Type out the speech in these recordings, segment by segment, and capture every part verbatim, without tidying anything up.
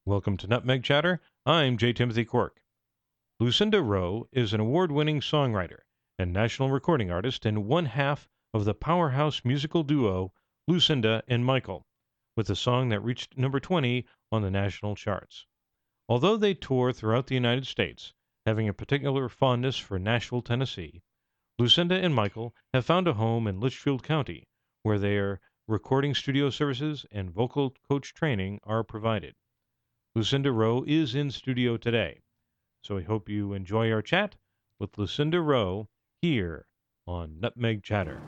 Welcome to Nutmeg Chatter. I'm J. Timothy Quirk. Lucinda Rowe is an award-winning songwriter and national recording artist and one half of the powerhouse musical duo Lucinda and Michael, with a song that reached number twenty on the national charts. Although they tour throughout the United States, having a particular fondness for Nashville, Tennessee, Lucinda and Michael have found a home in Litchfield County, where their recording studio services and vocal coach training are provided. Lucinda Rowe is in studio today, so I hope you enjoy our chat with Lucinda Rowe here on Nutmeg Chatter.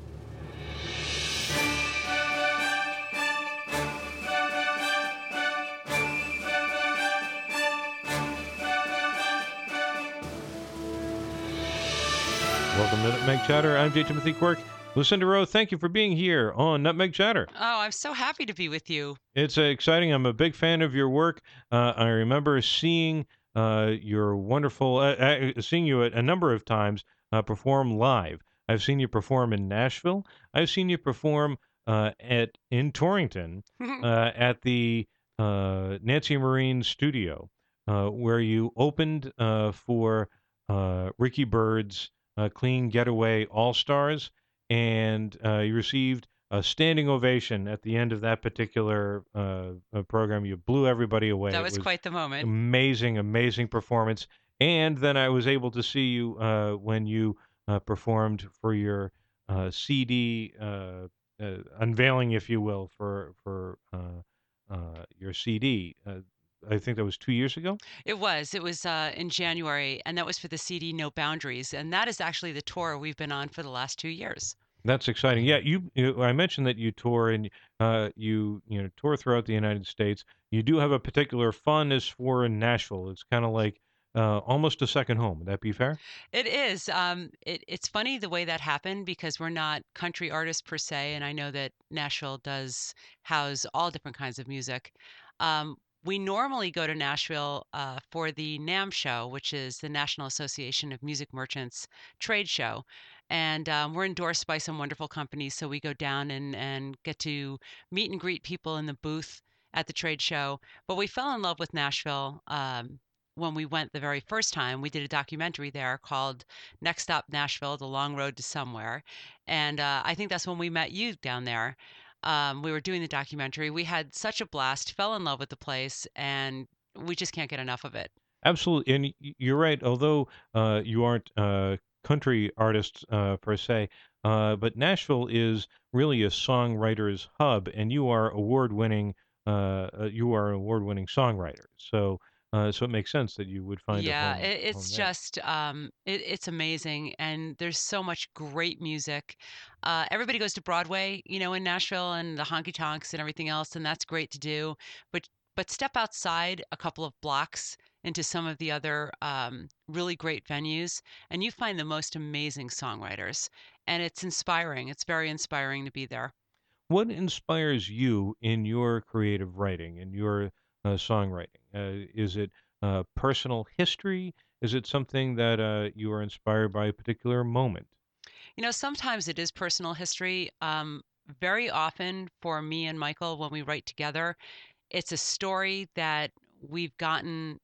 Welcome to Nutmeg Chatter. I'm J. Timothy Quirk. Lucinda Rowe, thank you for being here on Nutmeg Chatter. Oh, I'm so happy to be with you. It's uh, exciting. I'm a big fan of your work. Uh, I remember seeing uh, your wonderful, uh, uh, seeing you a, a number of times uh, perform live. I've seen you perform in Nashville. I've seen you perform uh, at in Torrington uh, at the uh, Nancy Marine Studio, uh, where you opened uh, for uh, Ricky Byrd's uh, Clean Getaway All Stars, and uh, you received a standing ovation at the end of that particular uh, uh, program. You blew everybody away. That It was was quite the moment. amazing, amazing performance. And then I was able to see you uh, when you uh, performed for your uh, C D uh, uh, unveiling, if you will, for for uh, uh, your C D. Uh, I think that was two years ago. It was. It was uh, in January, and that was for the C D No Boundaries, and that is actually the tour we've been on for the last two years. That's exciting. Yeah, you, you I mentioned that you tour and uh, you you know tour throughout the United States. You do have a particular fondness for Nashville. It's kind of like uh, almost a second home. Would that be fair? It is. Um, it, it's funny the way that happened because we're not country artists per se, and I know that Nashville does house all different kinds of music. Um, we normally go to Nashville uh, for the NAMM show, which is the National Association of Music Merchants trade show. And um, we're endorsed by some wonderful companies, so we go down and, and get to meet and greet people in the booth at the trade show. But we fell in love with Nashville um, when we went the very first time. We did a documentary there called Next Stop Nashville: The Long Road to Somewhere. And uh, I think that's when we met you down there. Um, we were doing the documentary. We had such a blast, fell in love with the place, and we just can't get enough of it. Absolutely, and y- you're right. Although uh, you aren't uh, country artists uh, per se, uh, but Nashville is really a songwriter's hub, and you are award-winning. Uh, uh, you are an award-winning songwriter, so uh, so it makes sense that you would find a Yeah, home it, home it's there. just um, it, it's amazing, and there's so much great music. Uh, everybody goes to Broadway, you know, in Nashville and the honky tonks and everything else, and that's great to do. But but step outside a couple of blocks into some of the other um, really great venues, and you find the most amazing songwriters, and it's inspiring. It's very inspiring to be there. What inspires you in your creative writing and your uh, songwriting? Uh, is it uh, personal history? Is it something that uh, you are inspired by a particular moment? You know, sometimes it is personal history. Um, very often for me and Michael, when we write together, it's a story that we've gotten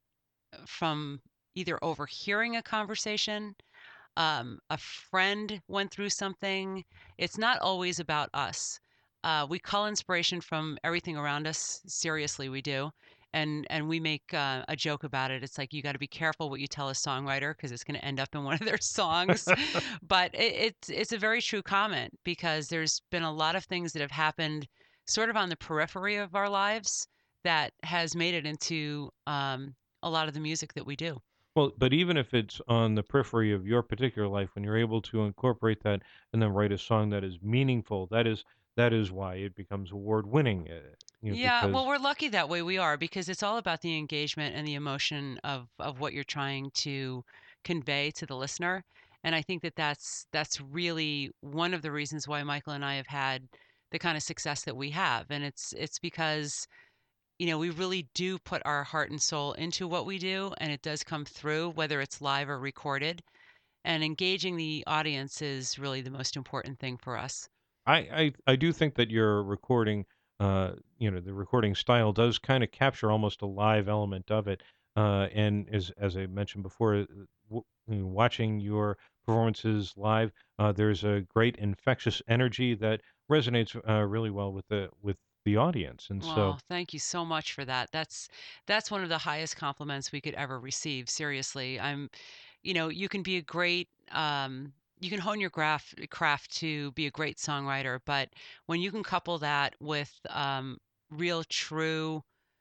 from either overhearing a conversation, um, a friend went through something. It's not always about us. Uh, we call inspiration from everything around us. Seriously, we do. And and we make uh, a joke about it. It's like you got to be careful what you tell a songwriter because it's going to end up in one of their songs. But it, it's it's a very true comment because there's been a lot of things that have happened sort of on the periphery of our lives that has made it into um, a lot of the music that we do. Well, but even if it's on the periphery of your particular life, when you're able to incorporate that and then write a song that is meaningful, that is that is why it becomes award winning. Uh, you know, Yeah, well, because we're lucky that way we are because it's all about the engagement and the emotion of of what you're trying to convey to the listener. And I think that that's that's really one of the reasons why Michael and I have had the kind of success that we have. And it's it's because, you know, we really do put our heart and soul into what we do, and it does come through, whether it's live or recorded. And engaging the audience is really the most important thing for us. I, I I do think that your recording uh, you know, the recording style does kind of capture almost a live element of it. Uh, and as as I mentioned before, uh, w- you know, watching your performances live, uh, there's a great infectious energy that resonates uh, really well with the with the audience. And so, Well, thank you so much for that. That's that's one of the highest compliments we could ever receive. Seriously. I'm you know, you can be a great um you can hone your graph craft to be a great songwriter, but when you can couple that with um real true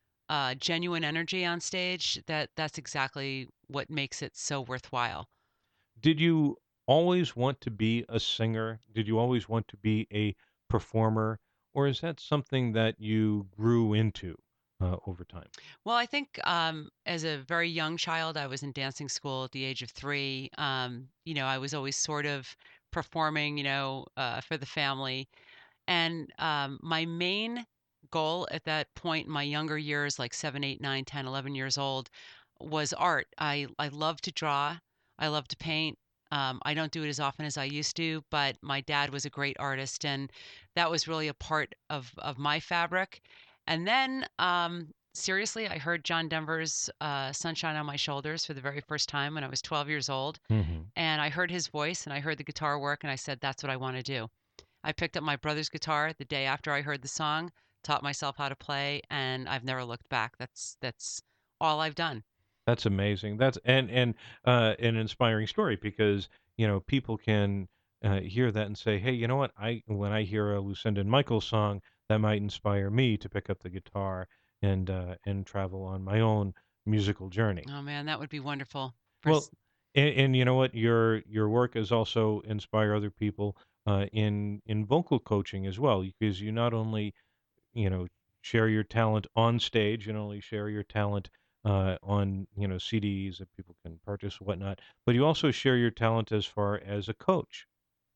uh genuine energy on stage, that that's exactly what makes it so worthwhile. did you always want to be a singer? Did you always want to be a performer, or is that something that you grew into uh, over time? Well, I think um, as a very young child, I was in dancing school at the age of three. Um, you know, I was always sort of performing, you know, uh, for the family. And um, my main goal at that point in my younger years, like seven, eight, nine, ten, eleven years old, was art. I, I love to draw. I love to paint. Um, I don't do it as often as I used to, but my dad was a great artist, and that was really a part of, of my fabric. And then, um, seriously, I heard John Denver's uh, Sunshine on My Shoulders for the very first time when I was twelve years old. Hmm. And I heard his voice and I heard the guitar work, and I said, that's what I want to do. I picked up my brother's guitar the day after I heard the song, taught myself how to play, and I've never looked back. That's that's all I've done. That's amazing. That's and and uh, an inspiring story because you know people can uh, hear that and say, "Hey, you know what? I when I hear a Lucinda and Michael song, that might inspire me to pick up the guitar and uh, and travel on my own musical journey." Oh man, that would be wonderful. For Well, s- and, and you know what? Your your work has also inspire other people uh, in in vocal coaching as well, because you not only you know share your talent on stage, you not only share your talent uh, on you know C Ds that people can purchase, whatnot, but you also share your talent as far as a coach.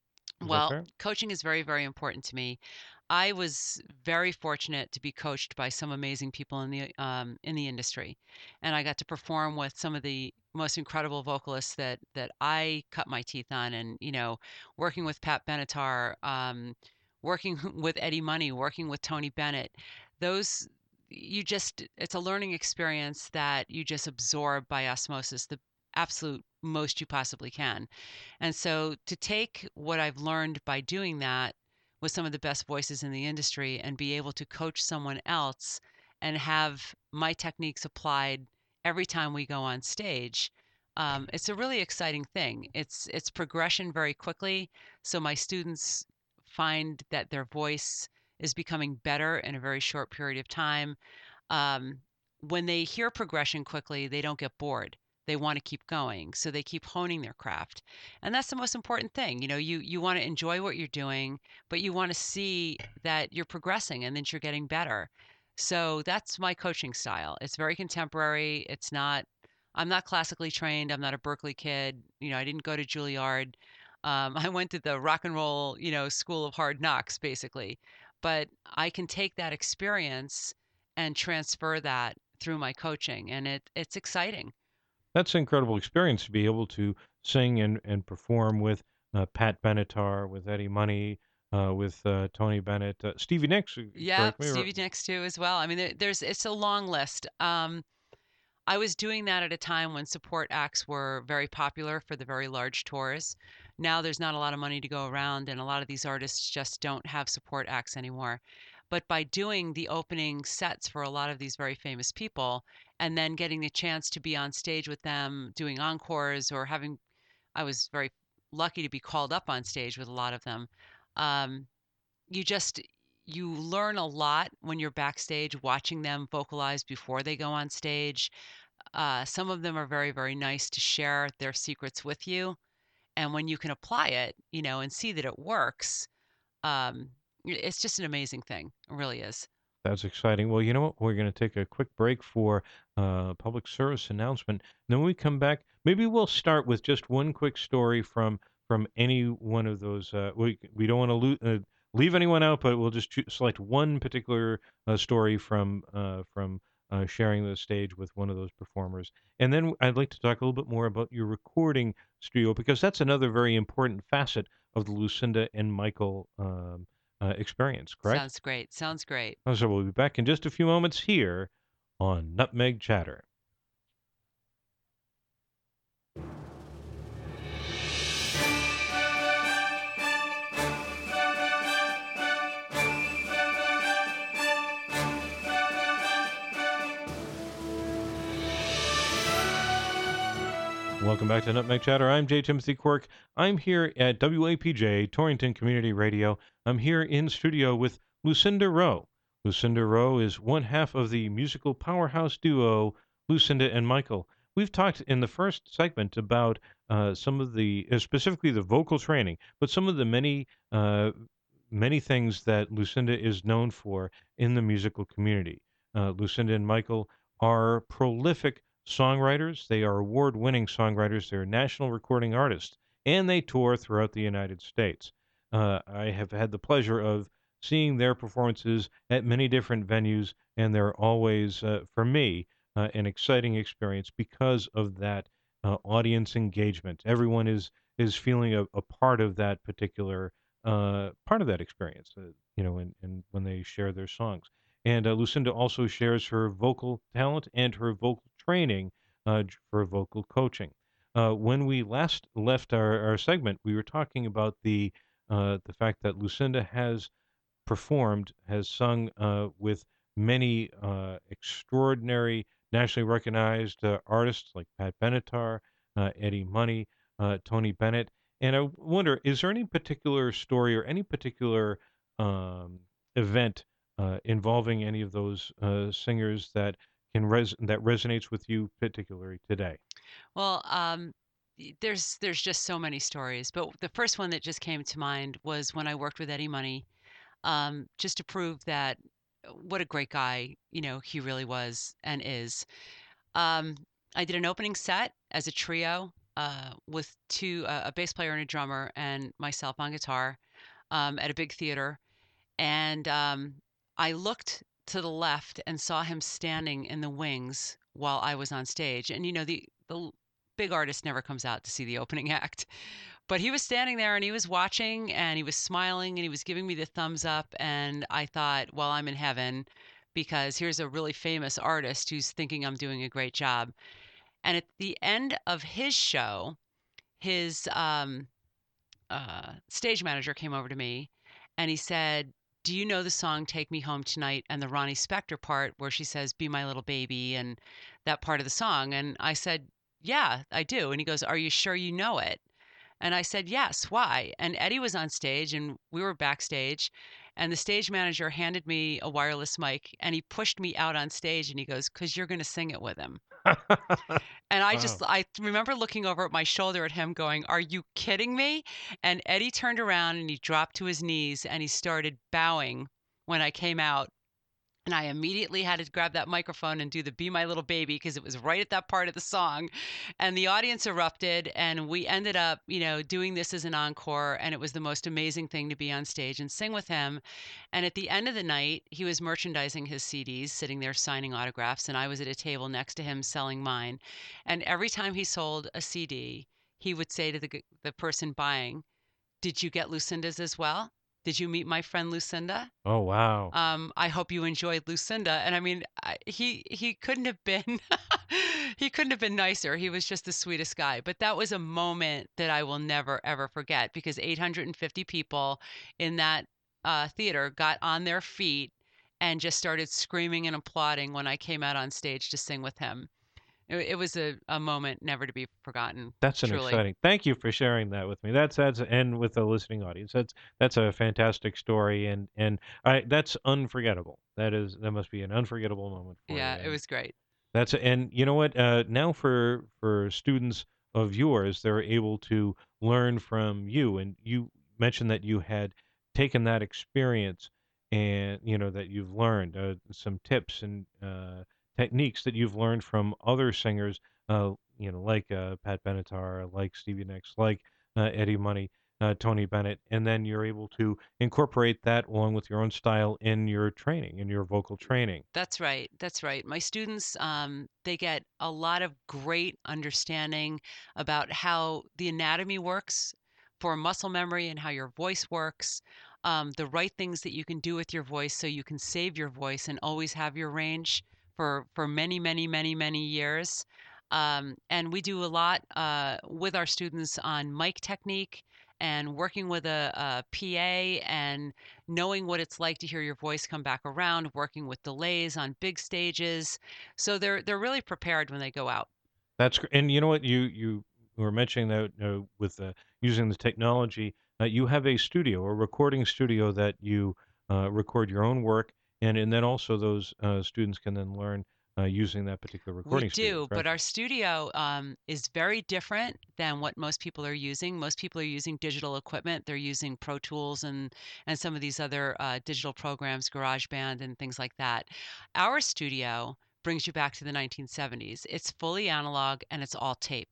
Is that Well, fair? coaching is very, very important to me. I was very fortunate to be coached by some amazing people in the um, in the industry, and I got to perform with some of the most incredible vocalists that that I cut my teeth on. And you know, working with Pat Benatar, um, working with Eddie Money, working with Tony Bennett, those you just it's a learning experience that you just absorb by osmosis, the absolute most you possibly can. And so to take what I've learned by doing that with some of the best voices in the industry and be able to coach someone else and have my techniques applied every time we go on stage, um, it's a really exciting thing. It's it's progression very quickly, so my students find that their voice is becoming better in a very short period of time. Um, when they hear progression quickly, they don't get bored. They want to keep going, so they keep honing their craft. And that's the most important thing. You know, you you want to enjoy what you're doing, but you want to see that you're progressing and that you're getting better. So that's my coaching style. It's very contemporary. It's not I'm not classically trained. I'm not a Berkeley kid. You know, I didn't go to Juilliard. Um, I went to the rock and roll, you know, school of hard knocks, basically. But I can take that experience and transfer that through my coaching, and it it's exciting. That's an incredible experience to be able to sing and, and perform with uh, Pat Benatar, with Eddie Money, uh, with uh, Tony Bennett, uh, Stevie Nicks. uh, Yeah, Correct me. Or, Stevie Nicks too as well. I mean, there, there's it's a long list. Um, I was doing that at a time when support acts were very popular for the very large tours. Now there's not a lot of money to go around, and a lot of these artists just don't have support acts anymore. But by doing the opening sets for a lot of these very famous people, and then getting the chance to be on stage with them, doing encores or having, I was very lucky to be called up on stage with a lot of them. Um, you just you learn a lot when you're backstage watching them vocalize before they go on stage. Uh, some of them are very, very nice to share their secrets with you. And when you can apply it, you know, and see that it works, um, it's just an amazing thing. It really is. That's exciting. Well, you know what? We're going to take a quick break for uh, public service announcement. Then when we come back, maybe we'll start with just one quick story from from any one of those. Uh, we we don't want to lo- uh, leave anyone out, but we'll just choo- select one particular uh, story from uh, from uh, sharing the stage with one of those performers. And then I'd like to talk a little bit more about your recording studio because that's another very important facet of the Lucinda and Michael um, uh, experience, correct? Sounds great. Sounds great. Oh, so we'll be back in just a few moments here on Nutmeg Chatter. Welcome back to Nutmeg Chatter. I'm J. Timothy Quirk. I'm here at W A P J, Torrington Community Radio. I'm here in studio with Lucinda Rowe. Lucinda Rowe is one half of the musical powerhouse duo Lucinda and Michael. We've talked in the first segment about uh, some of the, uh, specifically the vocal training, but some of the many, uh, many things that Lucinda is known for in the musical community. Uh, Lucinda and Michael are prolific songwriters. They are award winning songwriters. They're national recording artists, and they tour throughout the United States. Uh, I have had the pleasure of seeing their performances at many different venues, and they're always, uh, for me, uh, an exciting experience because of that uh, audience engagement. Everyone is is feeling a, a part of that particular uh, part of that experience, uh, you know, and, and when they share their songs. And uh, Lucinda also shares her vocal talent and her vocal training uh, j- for vocal coaching. Uh, when we last left our, our segment, we were talking about the uh, the fact that Lucinda has performed, has sung uh, with many uh, extraordinary, nationally recognized uh, artists like Pat Benatar, uh, Eddie Money, uh, Tony Bennett. And I wonder, is there any particular story or any particular um, event uh, involving any of those uh, singers that can res- that resonates with you particularly today? Well, um, y- there's there's just so many stories, but the first one that just came to mind was when I worked with Eddie Money, um, just to prove that uh, what a great guy, you know, he really was and is. Um, I did an opening set as a trio uh, with two uh, a bass player and a drummer and myself on guitar um, at a big theater, and um, I looked to the left and saw him standing in the wings while I was on stage. And you know, the the big artist never comes out to see the opening act, but he was standing there and he was watching and he was smiling and he was giving me the thumbs up. And I thought, well, I'm in heaven because here's a really famous artist who's thinking I'm doing a great job. And at the end of his show, his um, uh, stage manager came over to me and he said, "Do you know the song Take Me Home Tonight and the Ronnie Spector part where she says, 'Be my little baby,' and that part of the song?" And I said, "Yeah, I do." And he goes, "Are you sure you know it?" And I said, "Yes, why?" And Eddie was on stage and we were backstage. And the stage manager handed me a wireless mic and he pushed me out on stage and he goes, "'Cause you're going to sing it with him." And I just Wow. I remember looking over at my shoulder at him going, "Are you kidding me?" And Eddie turned around and he dropped to his knees and he started bowing when I came out. And I immediately had to grab that microphone and do the Be My Little Baby because it was right at that part of the song. And the audience erupted and we ended up, you know, doing this as an encore. And it was the most amazing thing to be on stage and sing with him. And at the end of the night, he was merchandising his C Ds, sitting there signing autographs. And I was at a table next to him selling mine. And every time he sold a C D, he would say to the, g- the person buying, "Did you get Lucinda's as well? Did you meet my friend Lucinda? Oh, wow. um, I hope you enjoyed Lucinda." And I mean, I, he he couldn't have been he couldn't have been nicer. He was just the sweetest guy. But that was a moment that I will never ever forget because eight hundred fifty people in that uh, theater got on their feet and just started screaming and applauding when I came out on stage to sing with him. It, it was a, a moment never to be forgotten, That's an truly. exciting. Thank you for sharing that with me. That's that's and with the listening audience. That's that's a fantastic story, and and I that's unforgettable. That is that must be an unforgettable moment for you. Yeah, it And was great. that's and you know what? Uh, now for for students of yours, they're able to learn from you. And you mentioned that you had taken that experience, and you know that you've learned uh, some tips and uh, techniques that you've learned from other singers. Uh, you know, like uh, Pat Benatar, like Stevie Nicks, like uh, Eddie Money. Uh, Tony Bennett, and then you're able to incorporate that along with your own style in your training, in your vocal training. That's right. That's right. My students, um, they get a lot of great understanding about how the anatomy works for muscle memory and how your voice works. um, the right things that you can do with your voice so you can save your voice and always have your range for for many, many, many, many years. Um, and we do a lot uh, with our students on mic technique and working with a, P A and knowing what it's like to hear your voice come back around, working with delays on big stages. So they're they're really prepared when they go out. That's gr and you know what? You you were mentioning that, uh, with, uh, using the technology, uh, you have a studio, a recording studio that you, uh, record your own work, and and then also those, uh, students can then learn, uh, using that particular We recording studio, do, but correct? our studio um, is very different than what most people are using. Most people are using digital equipment. They're using Pro Tools and and some of these other uh, digital programs, GarageBand and things like that. Our studio brings you back to the nineteen seventies. It's fully analog and it's all tape.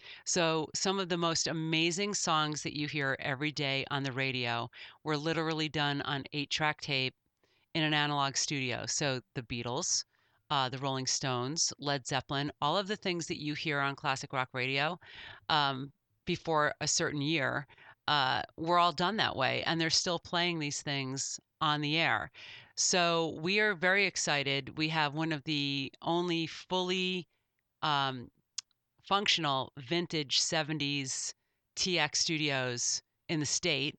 So some of the most amazing songs that you hear every day on the radio were literally done on eight-track tape in an analog studio. So the Beatles, uh, the Rolling Stones, Led Zeppelin, all of the things that you hear on classic rock radio um, before a certain year uh, were all done that way, and they're still playing these things on the air. So we are very excited. We have one of the only fully um, functional vintage seventies T X studios in the state.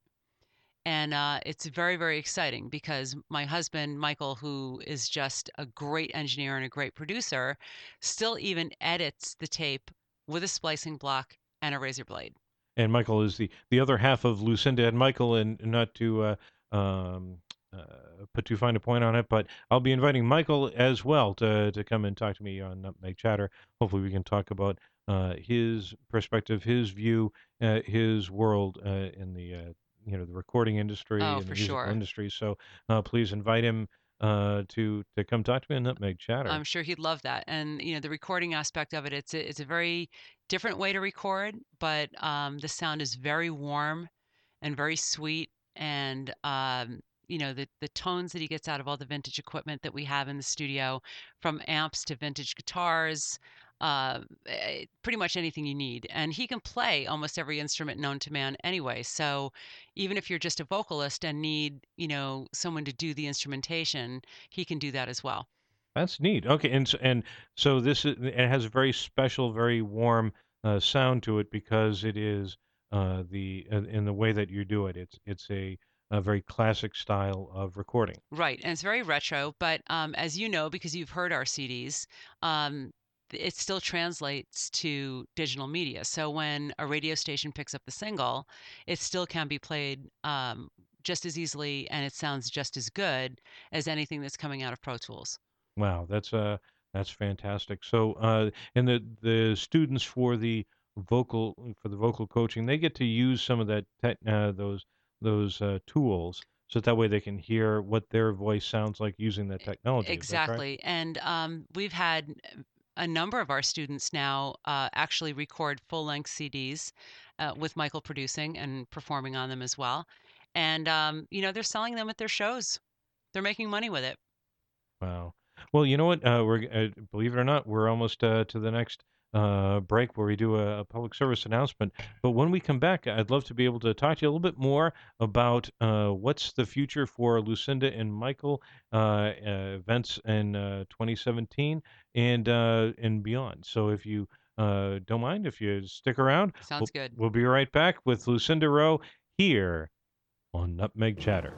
And uh, it's very, very exciting because my husband, Michael, who is just a great engineer and a great producer, still even edits the tape with a splicing block and a razor blade. And Michael is the the other half of Lucinda. And Michael, and not to uh, um, uh, put too fine a point on it, but I'll be inviting Michael as well to to come and talk to me on Nutmeg Chatter. Hopefully, we can talk about uh, his perspective, his view, uh, his world uh, in the uh, you know the recording industry Oh, and the for musical sure. industry. So uh, please invite him uh, to to come talk to me on Nutmeg Chatter. I'm sure he'd love that. And you know, the recording aspect of it, it's a, it's a very different way to record, but um, the sound is very warm and very sweet. And um, you know, the the tones that he gets out of all the vintage equipment that we have in the studio, from amps to vintage guitars, uh, eh, pretty much anything you need. And he can play almost every instrument known to man anyway. So even if you're just a vocalist and need, you know, someone to do the instrumentation, he can do that as well. That's neat. Okay, and so, and so this is, it has a very special, very warm uh, sound to it because it is uh, the uh, in the way that you do it. It's it's a, a very classic style of recording. Right, and it's very retro, but um, as you know, because you've heard our C Ds, um, it still translates to digital media. So when a radio station picks up the single, it still can be played um, just as easily, and it sounds just as good as anything that's coming out of Pro Tools. Wow, that's uh that's fantastic. So uh, and the the students for the vocal for the vocal coaching, they get to use some of that tech, uh, those those uh, tools, so that way they can hear what their voice sounds like using that technology. Is that correct? Exactly. And um, we've had a number of our students now uh, actually record full length C Ds uh, with Michael producing and performing on them as well. And, um, you know, they're selling them at their shows, they're making money with it. Wow. Well, you know what? Uh, we're uh, believe it or not, we're almost uh, to the next uh, break where we do a, a public service announcement. But when we come back, I'd love to be able to talk to you a little bit more about uh, what's the future for Lucinda and Michael uh, uh, events in uh, twenty seventeen and uh, and beyond. So if you uh, don't mind, if you stick around, we'll, Sounds good. we'll be right back with Lucinda Rowe here on Nutmeg Chatter.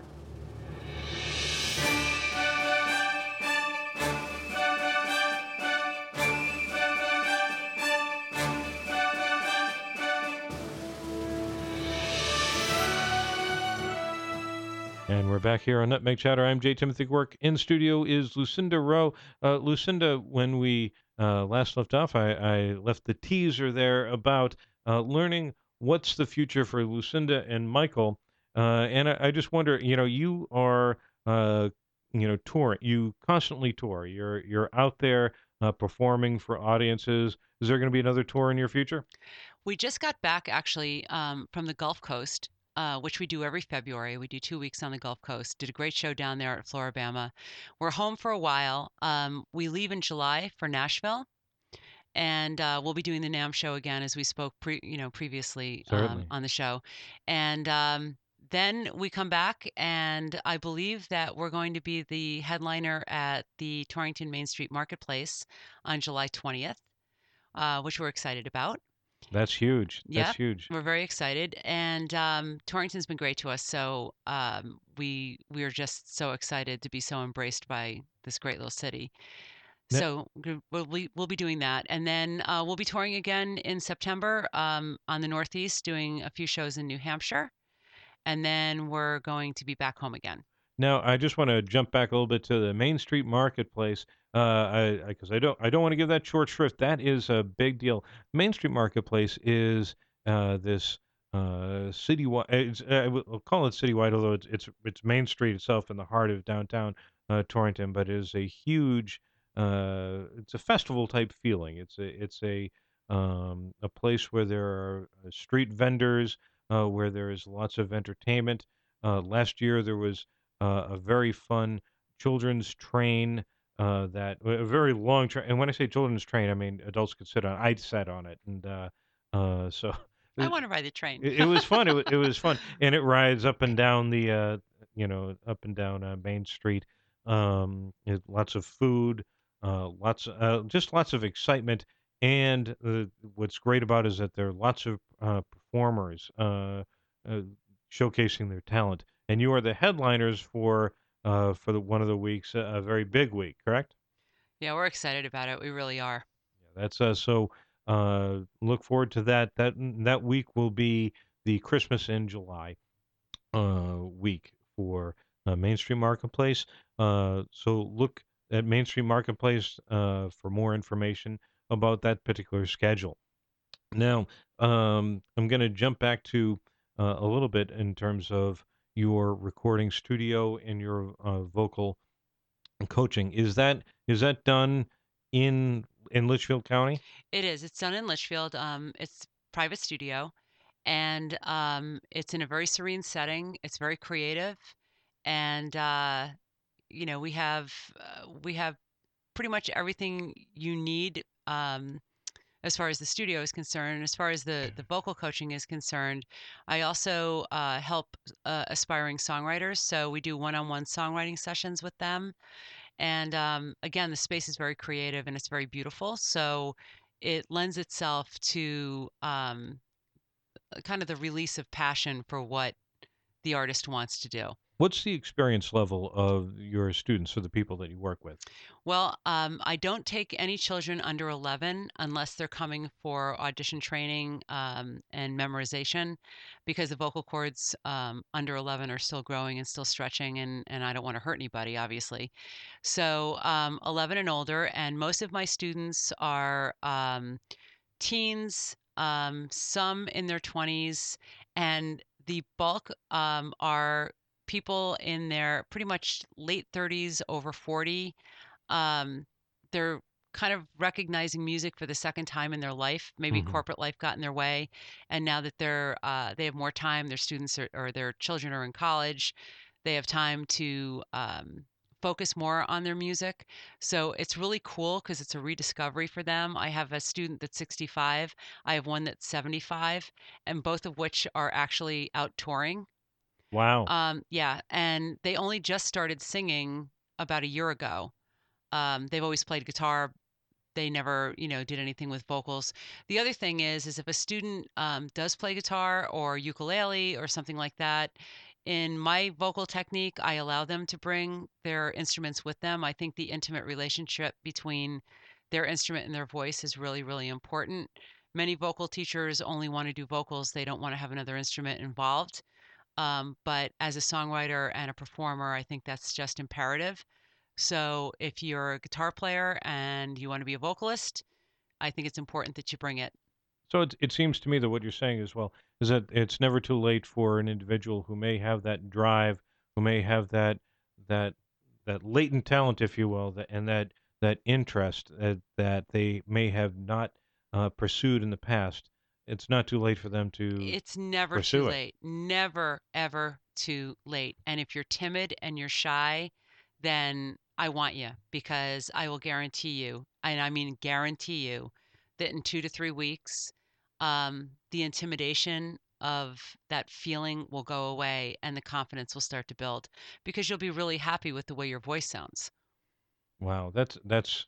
And we're back here on Nutmeg Chatter. I'm J. Timothy Quirk. In studio is Lucinda Rowe. Uh, Lucinda, when we uh, last left off, I, I left the teaser there about uh, learning what's the future for Lucinda and Michael. Uh, and I, I just wonder, you know, you are, uh, you know, touring. You constantly tour. You're you're out there uh, performing for audiences. Is there going to be another tour in your future? We just got back actually um, from the Gulf Coast, uh, which we do every February. We do two weeks on the Gulf Coast. Did a great show down there at Floribama. We're home for a while. Um, we leave in July for Nashville, and uh, we'll be doing the NAMM show again as we spoke pre, you know, previously um, Certainly. on the show. And um, then we come back, and I believe that we're going to be the headliner at the Torrington Main Street Marketplace on July twentieth, uh, which we're excited about. That's huge. That's Yep, huge. we're very excited, and um, Torrington's been great to us. So um, we we are just so excited to be so embraced by this great little city. Now, So g- we'll be, we'll be doing that, and then uh, we'll be touring again in September um, on the Northeast, doing a few shows in New Hampshire, and then we're going to be back home again. now I just want to jump back a little bit to the Main Street Marketplace, uh, I because I, I don't I don't want to give that short shrift. That is a big deal. Main Street Marketplace is uh, this uh, citywide. It's, uh, we'll call it citywide, although it's it's it's Main Street itself in the heart of downtown uh, Torrington, but it is a huge. Uh, it's a festival type feeling. It's a it's a um, a place where there are uh, street vendors, uh, where there is lots of entertainment. Uh, last year there was uh, a very fun children's train uh, that a very long train. And when I say children's train, I mean adults could sit on. I sat on it, and uh, uh, so I it, want to ride the train. it, it was fun. It, wa- it was fun, and it rides up and down the uh, you know up and down uh, Main Street. Um, it, lots of food, uh, lots uh, just lots of excitement. And uh, what's great about it is that there are lots of uh, performers uh, uh, showcasing their talent, and you are the headliners for uh, for the one of the weeks, uh, a very big week, correct? Yeah, we're excited about it. We really are. Yeah, that's uh, so. Uh, look forward to that. That that week will be the Christmas in July uh, week for uh, Mainstream Marketplace. Uh, so look at Mainstream Marketplace uh, for more information about that particular schedule. Now, um, I'm going to jump back to uh, a little bit in terms of your recording studio and your uh, vocal coaching. Is that is that done in in Litchfield County? It is. It's done in Litchfield. Um, it's private studio, and um, it's in a very serene setting. It's very creative, and uh, you know we have uh, we have pretty much everything you need um, as far as the studio is concerned. As far as the the vocal coaching is concerned, I also uh, help uh, aspiring songwriters. So we do one-on-one songwriting sessions with them, and um, again, the space is very creative and it's very beautiful. So it lends itself to um, kind of the release of passion for what the artist wants to do. What's the experience level of your students or the people that you work with? Well, um, I don't take any children under eleven unless they're coming for audition training um, and memorization, because the vocal cords um, under eleven are still growing and still stretching, and, and I don't want to hurt anybody, obviously. So um, eleven and older, and most of my students are um, teens, um, some in their twenties, and the bulk um, are people in their pretty much late thirties over forty. um, they're kind of recognizing music for the second time in their life. Maybe Hmm. corporate life got in their way, and now that they're uh, they have more time, their students are, or their children are in college, they have time to um, focus more on their music. So it's really cool because it's a rediscovery for them. I have a student that's sixty-five. I have one that's seventy-five, and both of which are actually out touring. Wow. Um, yeah, and they only just started singing about a year ago. Um, they've always played guitar. They never, you know, did anything with vocals. The other thing is, is if a student um, does play guitar or ukulele or something like that, in my vocal technique, I allow them to bring their instruments with them. I think the intimate relationship between their instrument and their voice is really, really important. Many vocal teachers only want to do vocals. They don't want to have another instrument involved. Um, but as a songwriter and a performer, I think that's just imperative. So if you're a guitar player and you want to be a vocalist, I think it's important that you bring it. So it it seems to me that what you're saying as well is that it's never too late for an individual who may have that drive, who may have that that that latent talent, if you will, that and that that interest that that they may have not uh, pursued in the past. It's not too late for them to It's never too pursue it. late. Never, ever too late. And if you're timid and you're shy, then I want you, because I will guarantee you, and I mean guarantee you, that in two to three weeks, um, the intimidation of that feeling will go away and the confidence will start to build because you'll be really happy with the way your voice sounds. Wow, that's that's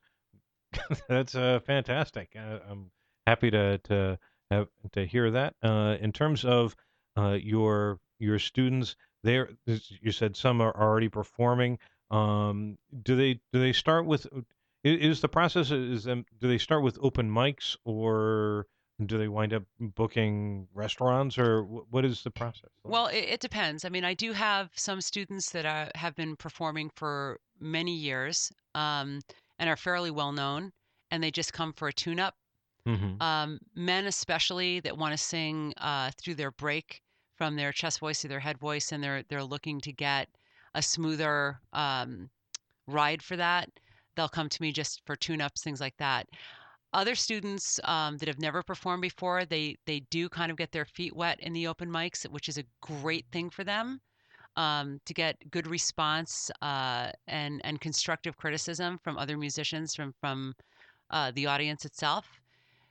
that's uh, fantastic. Uh, I'm happy to to have to hear that. Uh, in terms of uh, your your students, there you said some are already performing. Um, do they do they start with? uh, i- Is the process is them? Do they start with open mics or do they wind up booking restaurants or wh- what is the process like? Well, it, it depends. I mean, I do have some students that uh, have been performing for many years um, and are fairly well known, and they just come for a tune up. Hmm. Um, men, especially, that want to sing uh, through their break from their chest voice to their head voice, and they're they're looking to get a smoother um, ride for that. They'll come to me just for tune ups, things like that. Other students um, that have never performed before, they they do kind of get their feet wet in the open mics, which is a great thing for them um, to get good response uh, and and constructive criticism from other musicians from from uh, the audience itself.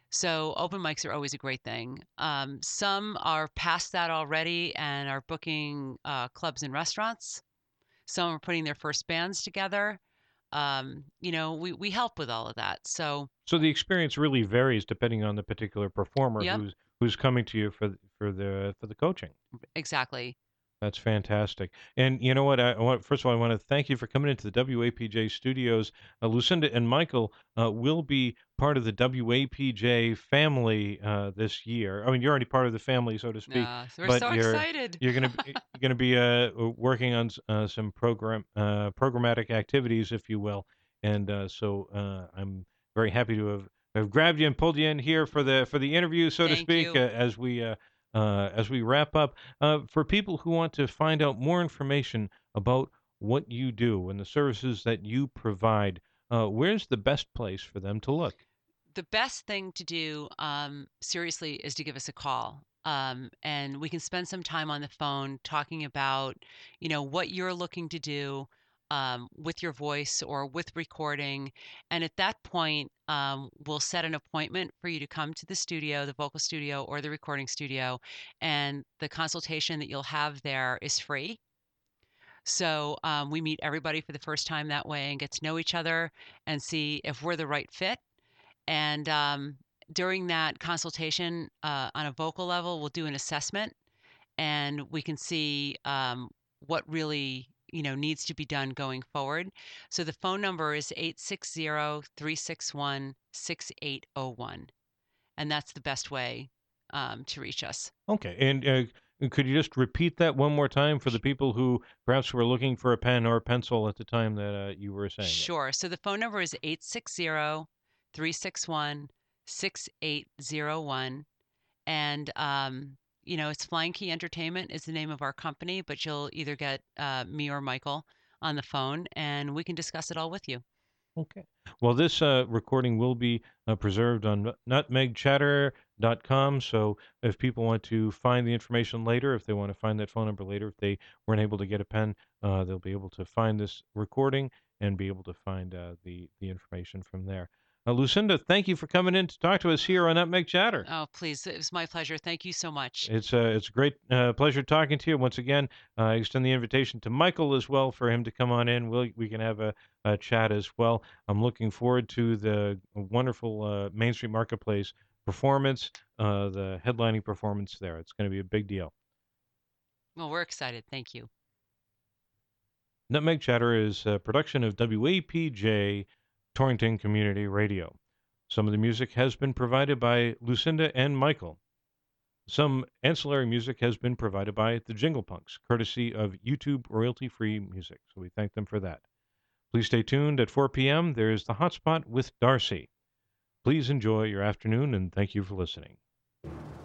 So open mics are always a great thing. Um, some are past that already and are booking uh, clubs and restaurants. Some are putting their first bands together. Um, you know, we we help with all of that. So, So the experience really varies depending on the particular performer yep, who's who's coming to you for th- for the for the coaching. exactly. That's fantastic. And you know what? I, I want first of all, I want to thank you for coming into the W A P J studios. Uh, Lucinda and Michael uh, will be part of the W A P J family uh, this year. I mean, you're already part of the family, so to speak, Uh, so we're but so you're excited. you're gonna be, you're gonna be uh, working on s- uh, some program uh, programmatic activities, if you will. And uh, so uh, I'm very happy to have, have grabbed you and pulled you in here for the for the interview, so to Thank speak, uh, you. as we uh, uh, as we wrap up. Uh, for people who want to find out more information about what you do and the services that you provide, uh, where's the best place for them to look? The best thing to do, um, seriously, is to give us a call. Um, and we can spend some time on the phone talking about, you know, what you're looking to do um, with your voice or with recording. And at that point, um, we'll set an appointment for you to come to the studio, the vocal studio or the recording studio. And the consultation that you'll have there is free. So um, we meet everybody for the first time that way and get to know each other and see if we're the right fit. And um, during that consultation uh, on a vocal level, we'll do an assessment and we can see um, what really you know needs to be done going forward. So the phone number is eight six zero, three six one, six eight zero one, and that's the best way um, to reach us. Okay, and uh, could you just repeat that one more time for the people who perhaps were looking for a pen or a pencil at the time that uh, you were saying it? Sure. So the phone number is eight six zero, three six one, six eight zero one. And um, you know, it's Flying Key Entertainment is the name of our company, but you'll either get uh, me or Michael on the phone, and we can discuss it all with you. Okay. Well, this uh, recording will be uh, preserved on nutmeg chatter dot com. So if people want to find the information later, if they want to find that phone number later, if they weren't able to get a pen, uh, they'll be able to find this recording and be able to find uh, the, the information from there. Uh, Lucinda, thank you for coming in to talk to us here on Nutmeg Chatter. Oh, please, it was my pleasure. Thank you so much. It's a it's a great uh, pleasure talking to you once again. Uh, I extend the invitation to Michael as well for him to come on in. We'll, we can have a, a chat as well. I'm looking forward to the wonderful uh, Main Street Marketplace performance, uh, the headlining performance there. It's going to be a big deal. Well, we're excited. Thank you. Nutmeg Chatter is a production of W A P J Torrington Community Radio. Some of the music has been provided by Lucinda and Michael. Some ancillary music has been provided by the Jingle Punks, courtesy of YouTube royalty free music. So we thank them for that. Please stay tuned at four p.m. There is the Hotspot with Darcy. Please enjoy your afternoon and thank you for listening.